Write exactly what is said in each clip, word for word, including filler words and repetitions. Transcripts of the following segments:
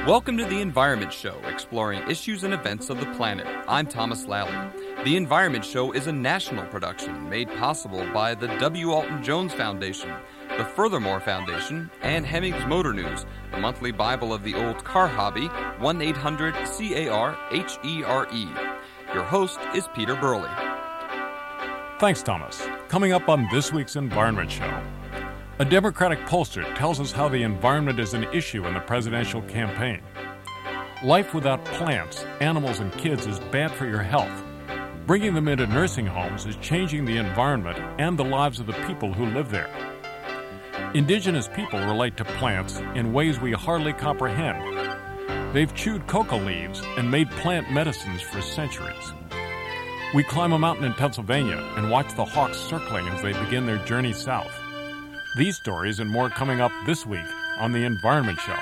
Welcome to The Environment Show, exploring issues and events of the planet. I'm Thomas Lally. The Environment Show is a national production made possible by the W. Alton Jones Foundation, the Furthermore Foundation, and Hemmings Motor News, the monthly Bible of the old car hobby, one eight hundred C A R H E R E. Your host is Peter Burley. Thanks, Thomas. Coming up on this week's Environment Show, a Democratic pollster tells us how the environment is an issue in the presidential campaign. Life without plants, animals, and kids is bad for your health. Bringing them into nursing homes is changing the environment and the lives of the people who live there. Indigenous people relate to plants in ways we hardly comprehend. They've chewed coca leaves and made plant medicines for centuries. We climb a mountain in Pennsylvania and watch the hawks circling as they begin their journey south. These stories and more coming up this week on The Environment Show.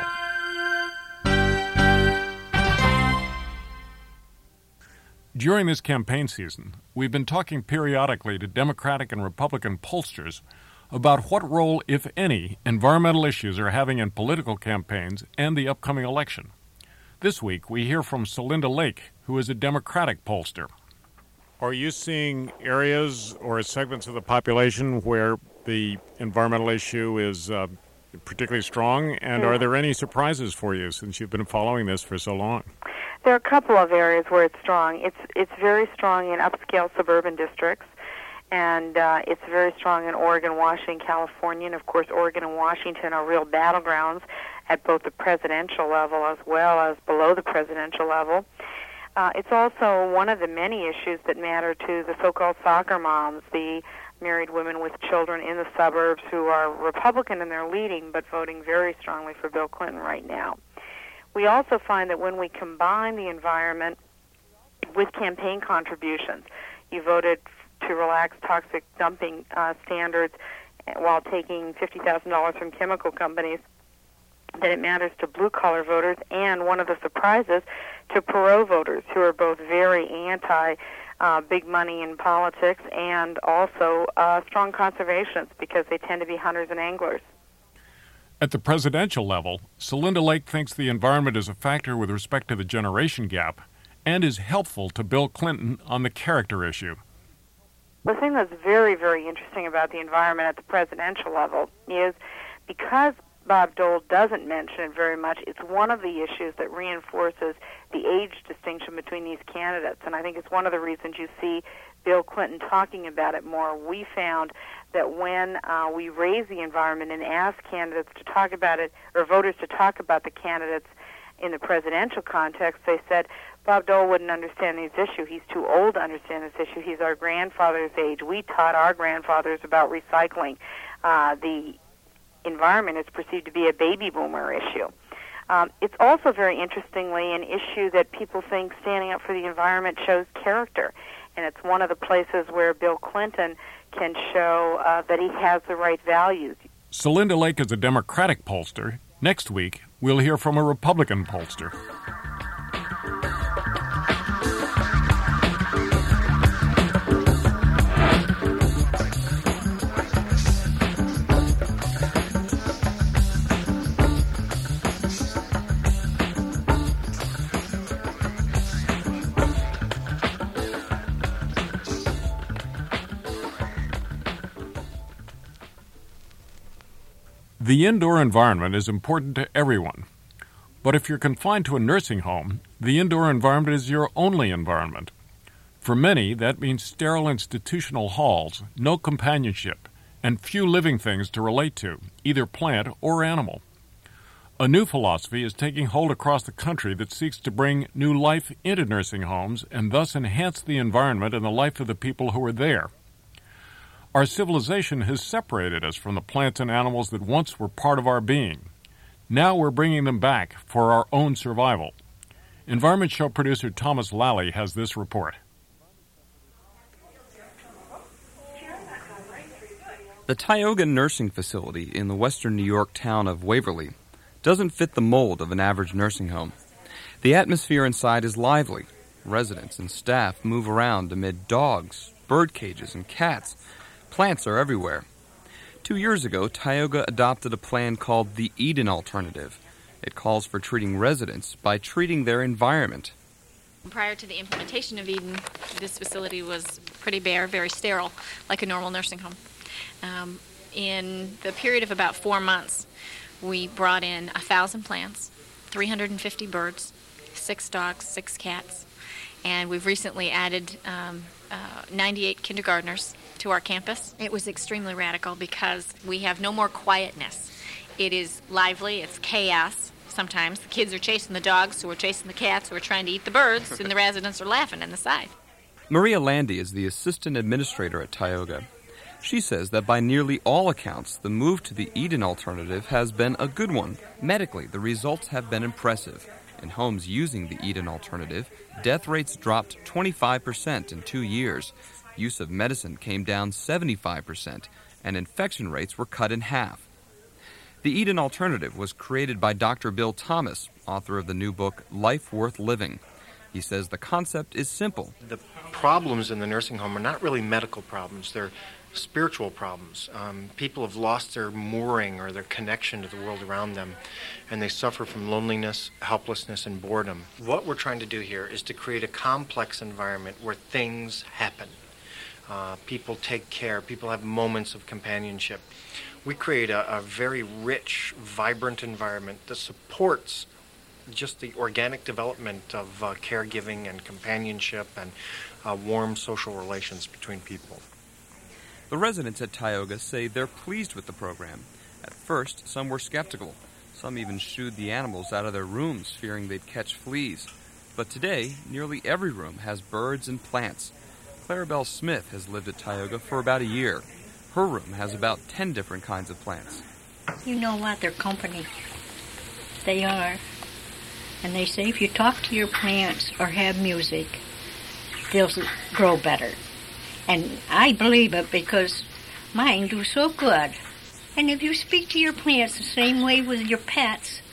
During this campaign season, we've been talking periodically to Democratic and Republican pollsters about what role, if any, environmental issues are having in political campaigns and the upcoming election. This week, we hear from Celinda Lake, who is a Democratic pollster. Are you seeing areas or segments of the population where the environmental issue is uh, particularly strong, and are there any surprises for you since you've been following this for so long? There are a couple of areas where it's strong. It's it's very strong in upscale suburban districts, and uh, it's very strong in Oregon, Washington, California, and of course Oregon and Washington are real battlegrounds at both the presidential level as well as below the presidential level. Uh, it's also one of the many issues that matter to the so-called soccer moms, the married women with children in the suburbs who are Republican and they're leading but voting very strongly for Bill Clinton right now. We also find that when we combine the environment with campaign contributions, you voted to relax toxic dumping uh, standards while taking fifty thousand dollars from chemical companies, that it matters to blue-collar voters and, one of the surprises, to Perot voters who are both very anti Uh, big money in politics, and also uh, strong conservationists because they tend to be hunters and anglers. At the presidential level, Celinda Lake thinks the environment is a factor with respect to the generation gap and is helpful to Bill Clinton on the character issue. The thing that's very, very interesting about the environment at the presidential level is because Bob Dole doesn't mention it very much, it's one of the issues that reinforces the age distinction between these candidates, and I think it's one of the reasons you see Bill Clinton talking about it more. We found that when uh, we raise the environment and ask candidates to talk about it, or voters to talk about the candidates in the presidential context, they said, Bob Dole wouldn't understand this issue. He's too old to understand this issue. He's our grandfather's age. We taught our grandfathers about recycling. Uh, the environment is perceived to be a baby boomer issue. Um, it's also very interestingly an issue that people think standing up for the environment shows character, and it's one of the places where Bill Clinton can show uh, that he has the right values. Celinda Lake is a Democratic pollster. Next week, we'll hear from a Republican pollster. The indoor environment is important to everyone, but if you're confined to a nursing home, the indoor environment is your only environment. For many, that means sterile institutional halls, no companionship, and few living things to relate to, either plant or animal. A new philosophy is taking hold across the country that seeks to bring new life into nursing homes and thus enhance the environment and the life of the people who are there. Our civilization has separated us from the plants and animals that once were part of our being. Now we're bringing them back for our own survival. Environment Show producer Thomas Lally has this report. The Tioga Nursing Facility in the western New York town of Waverly doesn't fit the mold of an average nursing home. The atmosphere inside is lively. Residents and staff move around amid dogs, bird cages, and cats. Plants are everywhere. Two years ago, Tioga adopted a plan called the Eden Alternative It calls for treating residents by treating their environment. Prior to the implementation of Eden, this facility was pretty bare, very sterile, like a normal nursing home. Um, in the period of about four months, we brought in one thousand plants, three hundred fifty birds, six dogs, six cats, and we've recently added um, uh, ninety-eight kindergartners to our campus. It was extremely radical because we have no more quietness. It is lively, it's chaos. Sometimes the kids are chasing the dogs, who are chasing the cats, who are trying to eat the birds, and the residents are laughing on the side. Maria Landy is the assistant administrator at Tioga. She says that by nearly all accounts, the move to the Eden alternative has been a good one. Medically, the results have been impressive. In homes using the Eden alternative, death rates dropped twenty-five percent in two years. Use of medicine came down seventy-five percent, and infection rates were cut in half. The Eden Alternative was created by Doctor Bill Thomas, author of the new book, Life Worth Living. He says the concept is simple. The problems in the nursing home are not really medical problems. They're spiritual problems. Um, people have lost their mooring or their connection to the world around them, and they suffer from loneliness, helplessness, and boredom. What we're trying to do here is to create a complex environment where things happen. Uh, people take care. People have moments of companionship. We create a, a very rich, vibrant environment that supports just the organic development of uh, caregiving and companionship and uh, warm social relations between people. The residents at Tioga say they're pleased with the program. At first, some were skeptical. Some even shooed the animals out of their rooms, fearing they'd catch fleas. But today, nearly every room has birds and plants. Clarabelle Smith has lived at Tioga for about a year. Her room has about ten different kinds of plants. You know what? They're company. They are. And they say if you talk to your plants or have music, they'll grow better. And I believe it because mine do so good. And if you speak to your plants the same way with your pets,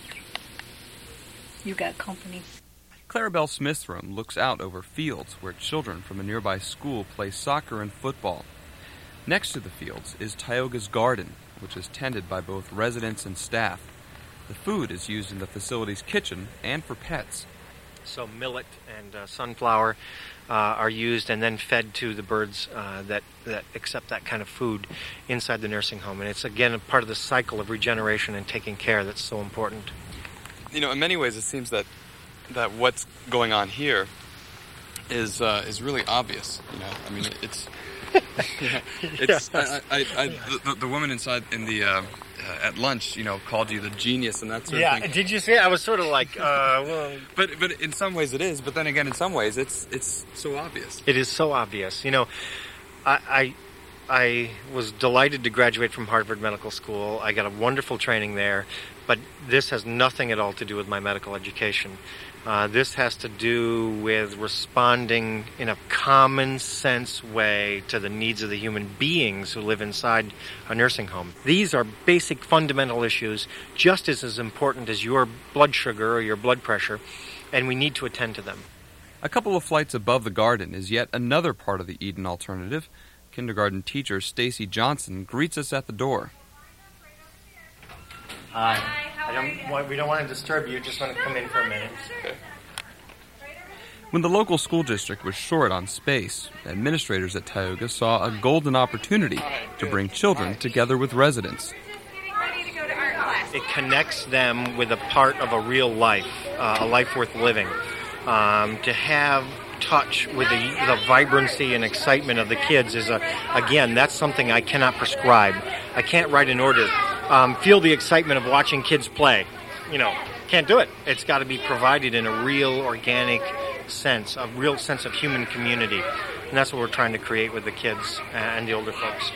you got company. Clarabelle Smith's room looks out over fields where children from a nearby school play soccer and football. Next to the fields is Tioga's garden, which is tended by both residents and staff. The food is used in the facility's kitchen and for pets. So millet and uh, sunflower uh, are used and then fed to the birds uh, that, that accept that kind of food inside the nursing home. And it's, again, a part of the cycle of regeneration and taking care that's so important. You know, in many ways it seems that, that what's going on here is uh, is really obvious. You know, I mean, it's... yeah, it's I, I, I, the, the woman inside in the uh, uh, at lunch, you know, called you the genius and that sort yeah, of thing. Yeah, did you see it? I was sort of like, uh, well, but but in some ways it is. But then again, in some ways it's it's so obvious. It is so obvious. You know, I I, I was delighted to graduate from Harvard Medical School. I got a wonderful training there, but this has nothing at all to do with my medical education. Uh, this has to do with responding in a common sense way to the needs of the human beings who live inside a nursing home. These are basic fundamental issues, just as, as important as your blood sugar or your blood pressure, and we need to attend to them. A couple of flights above the garden is yet another part of the Eden Alternative. Kindergarten teacher Stacy Johnson greets us at the door. Hi. I don't want, we don't want to disturb you. Just want to come in for a minute. Okay. When the local school district was short on space, administrators at Tioga saw a golden opportunity to bring children together with residents. It connects them with a part of a real life, uh, a life worth living. Um, to have touch with the, the vibrancy and excitement of the kids is, a, again, that's something I cannot prescribe. I can't write an order. Um, feel the excitement of watching kids play. You know, can't do it. It's got to be provided in a real, organic sense, a real sense of human community. And that's what we're trying to create with the kids and the older folks.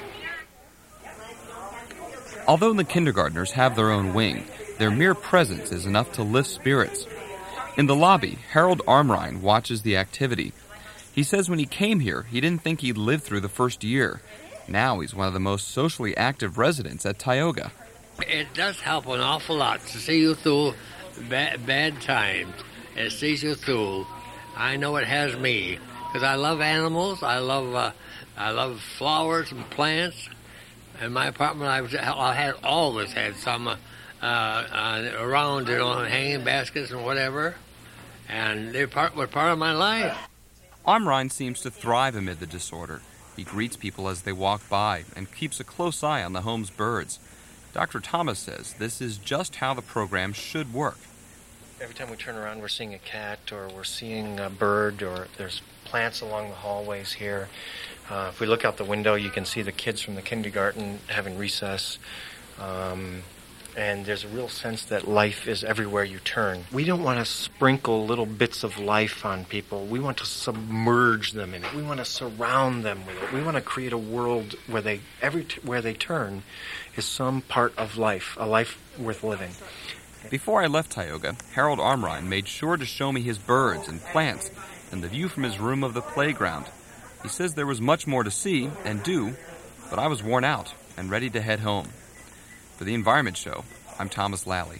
Although the kindergartners have their own wing, their mere presence is enough to lift spirits. In the lobby, Harold Armrine watches the activity. He says when he came here, he didn't think he'd live through the first year. Now he's one of the most socially active residents at Tioga. It does help an awful lot to see you through bad, bad times. It sees you through. I know it has me because I love animals. I love uh, I love flowers and plants. In my apartment, I, was, I had always had some uh, uh, uh, around, you know, hanging baskets and whatever, and they part were part of my life. Amrein seems to thrive amid the disorder. He greets people as they walk by and keeps a close eye on the home's birds. Doctor Thomas says this is just how the program should work. Every time we turn around, we're seeing a cat, or we're seeing a bird, or there's plants along the hallways here. Uh, if we look out the window, you can see the kids from the kindergarten having recess. Um, and there's a real sense that life is everywhere you turn. We don't want to sprinkle little bits of life on people. We want to submerge them in it. We want to surround them with it. We want to create a world where they every t- where they turn is some part of life, a life worth living. Before I left Tioga, Harold Amrein made sure to show me his birds and plants and the view from his room of the playground. He says there was much more to see and do, but I was worn out and ready to head home. For the Environment Show, I'm Thomas Lally.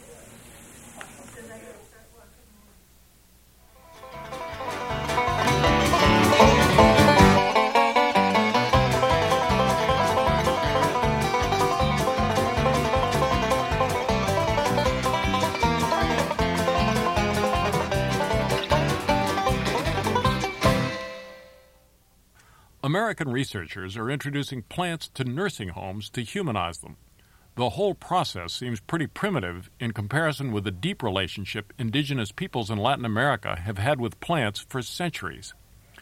American researchers are introducing plants to nursing homes to humanize them. The whole process seems pretty primitive in comparison with the deep relationship indigenous peoples in Latin America have had with plants for centuries.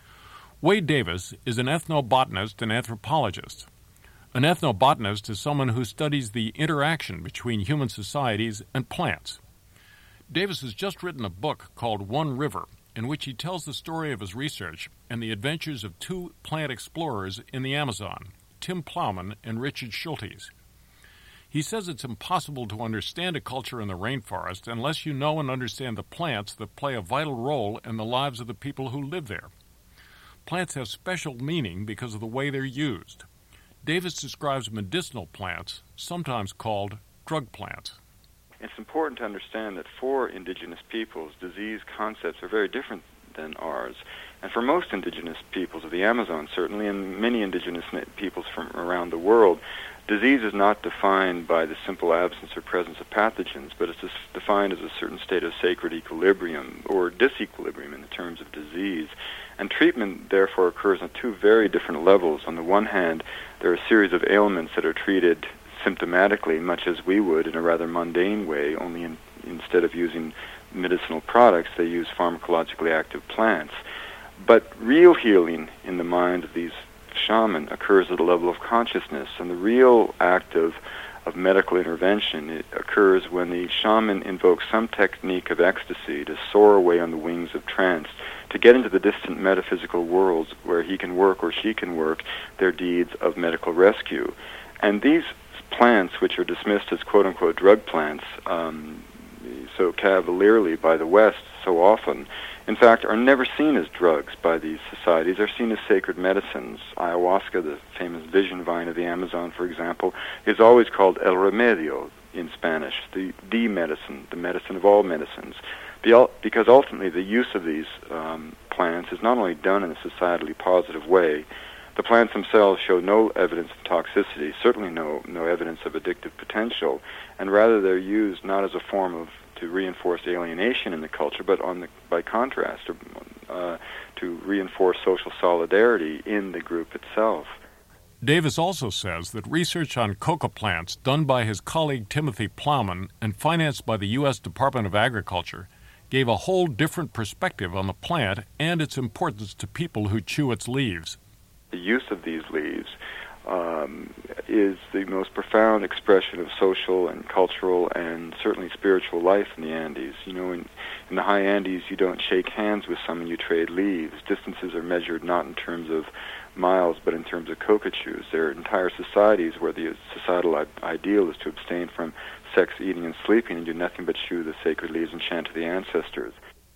Wade Davis is an ethnobotanist and anthropologist. An ethnobotanist is someone who studies the interaction between human societies and plants. Davis has just written a book called One River, in which he tells the story of his research and the adventures of two plant explorers in the Amazon, Tim Plowman and Richard Schultes. He says it's impossible to understand a culture in the rainforest unless you know and understand the plants that play a vital role in the lives of the people who live there. Plants have special meaning because of the way they're used. Davis describes medicinal plants, sometimes called drug plants. It's important to understand that for indigenous peoples, disease concepts are very different than ours. And for most indigenous peoples of the Amazon, certainly, and many indigenous peoples from around the world, disease is not defined by the simple absence or presence of pathogens, but it's defined as a certain state of sacred equilibrium or disequilibrium in the terms of disease. And treatment, therefore, occurs on two very different levels. On the one hand, there are a series of ailments that are treated symptomatically, much as we would in a rather mundane way, only in, instead of using medicinal products, they use pharmacologically active plants. But real healing in the mind of these shaman occurs at a level of consciousness, and the real act of, of medical intervention it occurs when the shaman invokes some technique of ecstasy to soar away on the wings of trance, to get into the distant metaphysical worlds where he can work or she can work their deeds of medical rescue. And these plants, which are dismissed as quote-unquote drug plants um, so cavalierly by the West so often, in fact, are never seen as drugs by these societies. They're seen as sacred medicines. Ayahuasca, the famous vision vine of the Amazon, for example, is always called el remedio in Spanish, the, the medicine, the medicine of all medicines. Because ultimately the use of these um, plants is not only done in a societally positive way, the plants themselves show no evidence of toxicity, certainly no, no evidence of addictive potential, and rather they're used not as a form of to reinforce alienation in the culture, but on the, by contrast, or, uh, to reinforce social solidarity in the group itself. Davis also says that research on coca plants done by his colleague Timothy Plowman and financed by the U S Department of Agriculture gave a whole different perspective on the plant and its importance to people who chew its leaves. The use of these leaves um, is the most profound expression of social and cultural and certainly spiritual life in the Andes. You know, in, in the high Andes, you don't shake hands with someone, you trade leaves. Distances are measured not in terms of miles, but in terms of coca chews. There are entire societies where the societal I- ideal is to abstain from sex, eating, and sleeping, and do nothing but chew the sacred leaves and chant to the ancestors.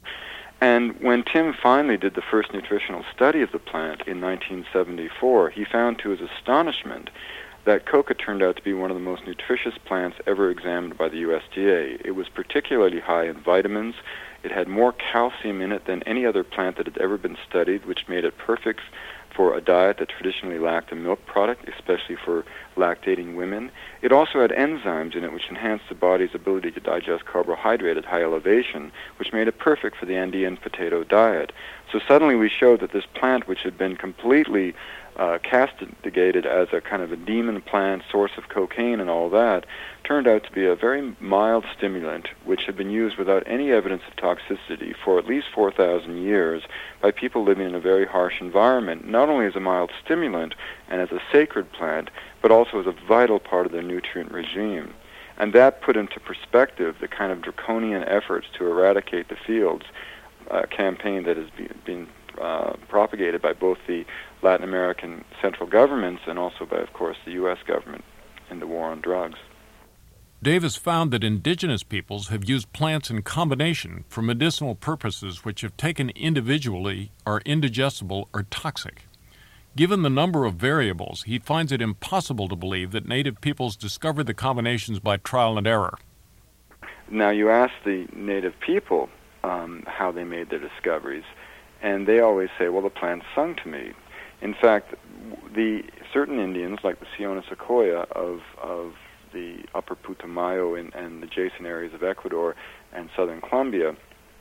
And when Tim finally did the first nutritional study of the plant in nineteen seventy-four, he found to his astonishment that coca turned out to be one of the most nutritious plants ever examined by the U S D A. It was particularly high in vitamins. It had more calcium in it than any other plant that had ever been studied, which made it perfect for a diet that traditionally lacked a milk product, especially for lactating women. It also had enzymes in it which enhanced the body's ability to digest carbohydrate at high elevation, which made it perfect for the Andean potato diet. So suddenly we showed that this plant, which had been completely uh, castigated as a kind of a demon plant, source of cocaine and all that, turned out to be a very mild stimulant which had been used without any evidence of toxicity for at least four thousand years by people living in a very harsh environment, not only as a mild stimulant and as a sacred plant, but also as a vital part of their nutrient regime. And that put into perspective the kind of draconian efforts to eradicate the fields uh, campaign that has be, been uh, propagated by both the Latin American central governments and also by, of course, the U S government in the war on drugs. Davis found that indigenous peoples have used plants in combination for medicinal purposes which, if taken individually, are indigestible or toxic. Given the number of variables, he finds it impossible to believe that native peoples discovered the combinations by trial and error. Now, you ask the native people um, how they made their discoveries, and they always say, well, the plants sung to me. In fact, the certain Indians, like the Siona Sequoia of, of the upper Putumayo and, and adjacent areas of Ecuador and southern Colombia,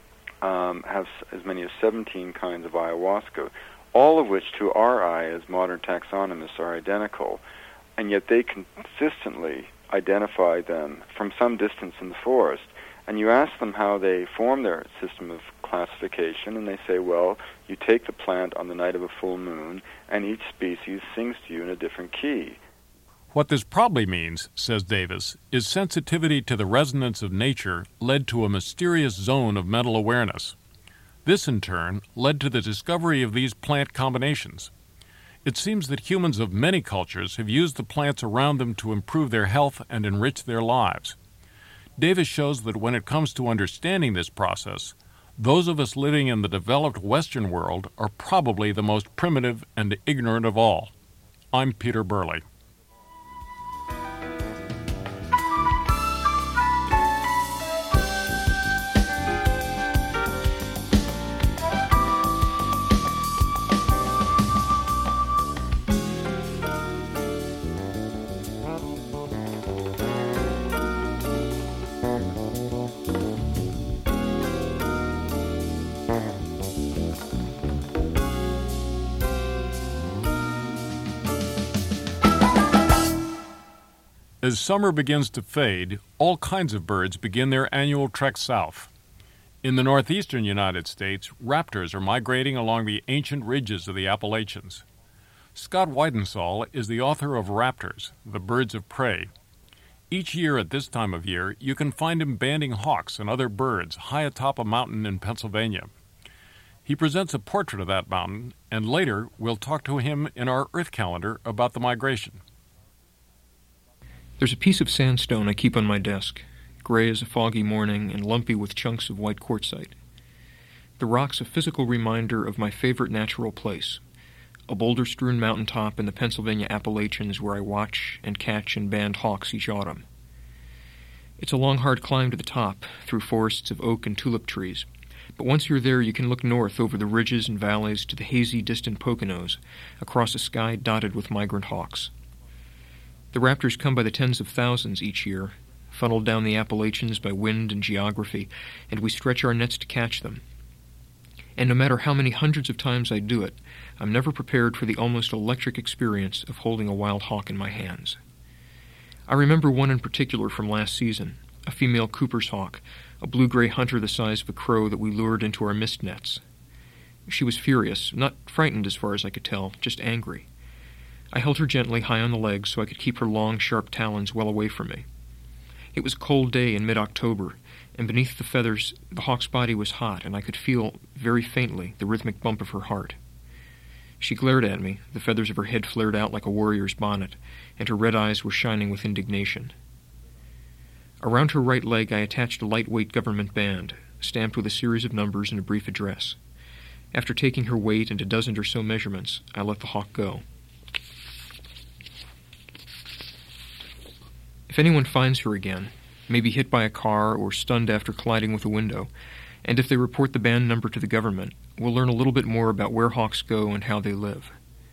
um, have as many as seventeen kinds of ayahuasca, all of which to our eye as modern taxonomists are identical, and yet they consistently identify them from some distance in the forest. And you ask them how they form their system of classification, and they say, well, you take the plant on the night of a full moon, and each species sings to you in a different key. What this probably means, says Davis, is sensitivity to the resonance of nature led to a mysterious zone of mental awareness. This, in turn, led to the discovery of these plant combinations. It seems that humans of many cultures have used the plants around them to improve their health and enrich their lives. Davis shows that when it comes to understanding this process, those of us living in the developed Western world are probably the most primitive and ignorant of all. I'm Peter Burley. As summer begins to fade, all kinds of birds begin their annual trek south. In the northeastern United States, raptors are migrating along the ancient ridges of the Appalachians. Scott Weidensaul is the author of Raptors, the Birds of Prey. Each year at this time of year, you can find him banding hawks and other birds high atop a mountain in Pennsylvania. He presents a portrait of that mountain, and later we'll talk to him in our Earth calendar about the migration. There's a piece of sandstone I keep on my desk, gray as a foggy morning and lumpy with chunks of white quartzite. The rock's a physical reminder of my favorite natural place, a boulder-strewn mountaintop in the Pennsylvania Appalachians where I watch and catch and band hawks each autumn. It's a long, hard climb to the top, through forests of oak and tulip trees, but once you're there you can look north over the ridges and valleys to the hazy, distant Poconos, across a sky dotted with migrant hawks. The raptors come by the tens of thousands each year, funneled down the Appalachians by wind and geography, and we stretch our nets to catch them. And no matter how many hundreds of times I do it, I'm never prepared for the almost electric experience of holding a wild hawk in my hands. I remember one in particular from last season, a female Cooper's hawk, a blue-gray hunter the size of a crow that we lured into our mist nets. She was furious, not frightened as far as I could tell, just angry. I held her gently high on the legs so I could keep her long, sharp talons well away from me. It was a cold day in mid-October, and beneath the feathers the hawk's body was hot, and I could feel, very faintly, the rhythmic bump of her heart. She glared at me, the feathers of her head flared out like a warrior's bonnet, and her red eyes were shining with indignation. Around her right leg I attached a lightweight government band, stamped with a series of numbers and a brief address. After taking her weight and a dozen or so measurements, I let the hawk go. If anyone finds her again, maybe hit by a car or stunned after colliding with a window, and if they report the band number to the government, we'll learn a little bit more about where hawks go and how they live.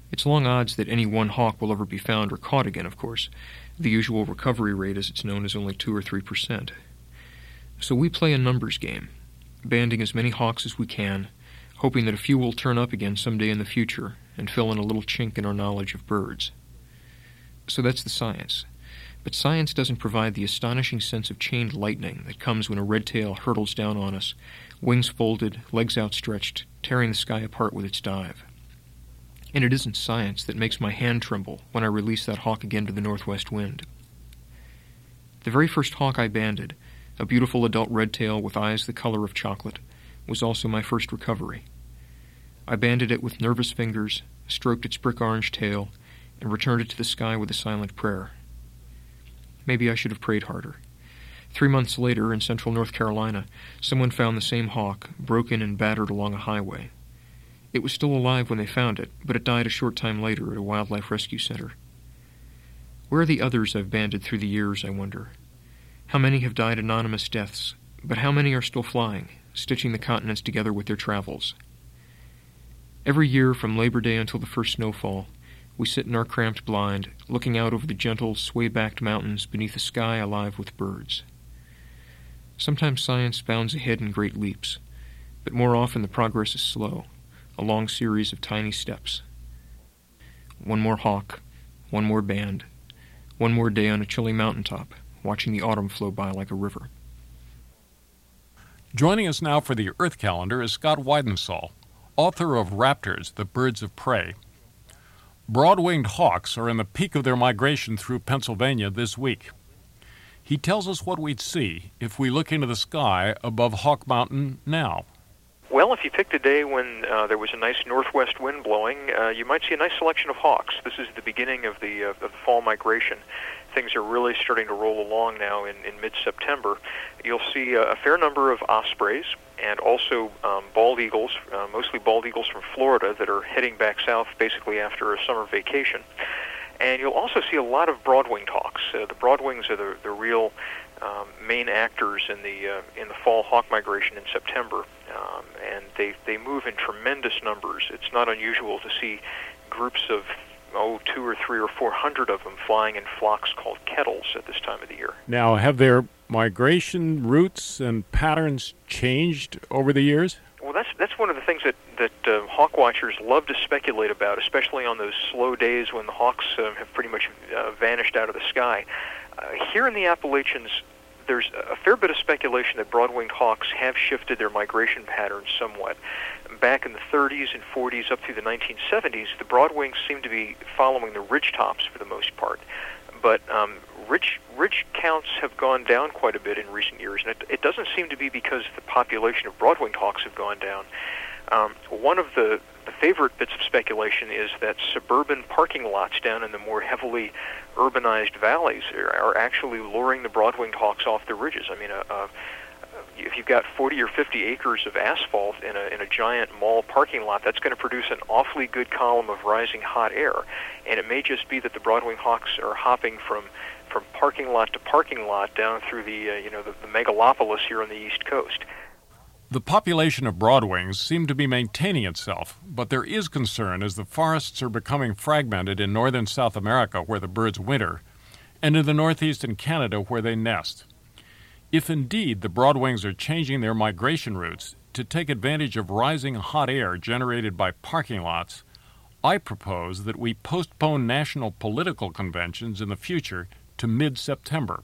It's long odds that any one hawk will ever be found or caught again, of course. The usual recovery rate, as it's known, is only two or three percent. So we play a numbers game, banding as many hawks as we can, hoping that a few will turn up again someday in the future and fill in a little chink in our knowledge of birds. So that's the science. But science doesn't provide the astonishing sense of chained lightning that comes when a red tail hurtles down on us, wings folded, legs outstretched, tearing the sky apart with its dive. And it isn't science that makes my hand tremble when I release that hawk again to the northwest wind. The very first hawk I banded, a beautiful adult red tail with eyes the color of chocolate, was also my first recovery. I banded it with nervous fingers, stroked its brick-orange tail, and returned it to the sky with a silent prayer. Maybe I should have prayed harder. Three months later, in central North Carolina, someone found the same hawk, broken and battered along a highway. It was still alive when they found it, but it died a short time later at a wildlife rescue center. Where are the others I've banded through the years, I wonder? How many have died anonymous deaths, but how many are still flying, stitching the continents together with their travels? Every year, from Labor Day until the first snowfall, we sit in our cramped blind, looking out over the gentle, sway-backed mountains beneath a sky alive with birds. Sometimes science bounds ahead in great leaps, but more often the progress is slow, a long series of tiny steps. One more hawk, one more band, one more day on a chilly mountaintop, watching the autumn flow by like a river. Joining us now for the Earth Calendar is Scott Weidensaul, author of Raptors, the Birds of Prey. Broad-winged hawks are in the peak of their migration through Pennsylvania this week. He tells us what we'd see if we look into the sky above Hawk Mountain now. Well, if you picked a day when uh, there was a nice northwest wind blowing, uh, you might see a nice selection of hawks. This is the beginning of the, uh, of the fall migration. Things are really starting to roll along now in, in mid-September. You'll see a, a fair number of ospreys and also um, bald eagles, uh, mostly bald eagles from Florida that are heading back south basically after a summer vacation. And you'll also see a lot of broad-winged hawks. Uh, the broadwings are the, the real um, main actors in the uh, in the fall hawk migration in September, um, and they they move in tremendous numbers. It's not unusual to see groups of oh two or three or four hundred of them flying in flocks called kettles at this time of the year. Now, have their migration routes and patterns changed over the years? Well, that's that's one of the things that that uh, hawk watchers love to speculate about, especially on those slow days when the hawks uh, have pretty much uh, vanished out of the sky. Uh, here in the Appalachians, there's a fair bit of speculation that broad-winged hawks have shifted their migration patterns somewhat. Back in the thirties and forties up through the nineteen seventies, the broadwings seemed to be following the ridgetops for the most part. But um, ridge, ridge counts have gone down quite a bit in recent years, and it, it doesn't seem to be because the population of broad-winged hawks have gone down. Um, one of the, the favorite bits of speculation is that suburban parking lots down in the more heavily urbanized valleys are, are actually luring the broad-winged hawks off the ridges. I mean, a, a, if you've got forty or fifty acres of asphalt in a, in a giant mall parking lot, that's going to produce an awfully good column of rising hot air. And it may just be that the broad-winged hawks are hopping from, from parking lot to parking lot down through the, uh, you know, the, the megalopolis here on the East Coast. The population of broadwings seems to be maintaining itself, but there is concern as the forests are becoming fragmented in northern South America, where the birds winter, and in the northeast and Canada, where they nest. If indeed the broadwings are changing their migration routes to take advantage of rising hot air generated by parking lots, I propose that we postpone national political conventions in the future to mid-September.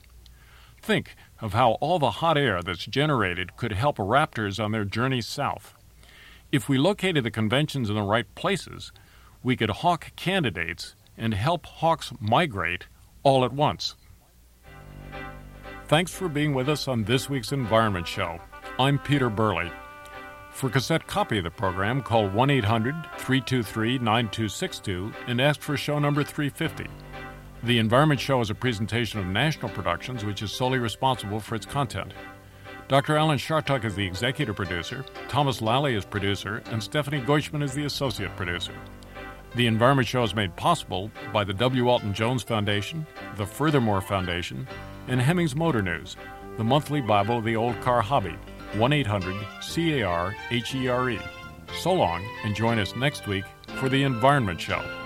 Think of how all the hot air that's generated could help raptors on their journey south. If we located the conventions in the right places, we could hawk candidates and help hawks migrate all at once. Thanks for being with us on this week's Environment Show. I'm Peter Burley. For a cassette copy of the program, call one eight hundred, three two three, nine two six two and ask for show number three fifty. The Environment Show is a presentation of National Productions, which is solely responsible for its content. Doctor Alan Chartock is the executive producer, Thomas Lally is producer, and Stephanie Goichman is the associate producer. The Environment Show is made possible by the W. Alton Jones Foundation, the Furthermore Foundation, and Hemmings Motor News, the monthly Bible of the old car hobby, one eight hundred C A R H E R E. So long, and join us next week for the Environment Show.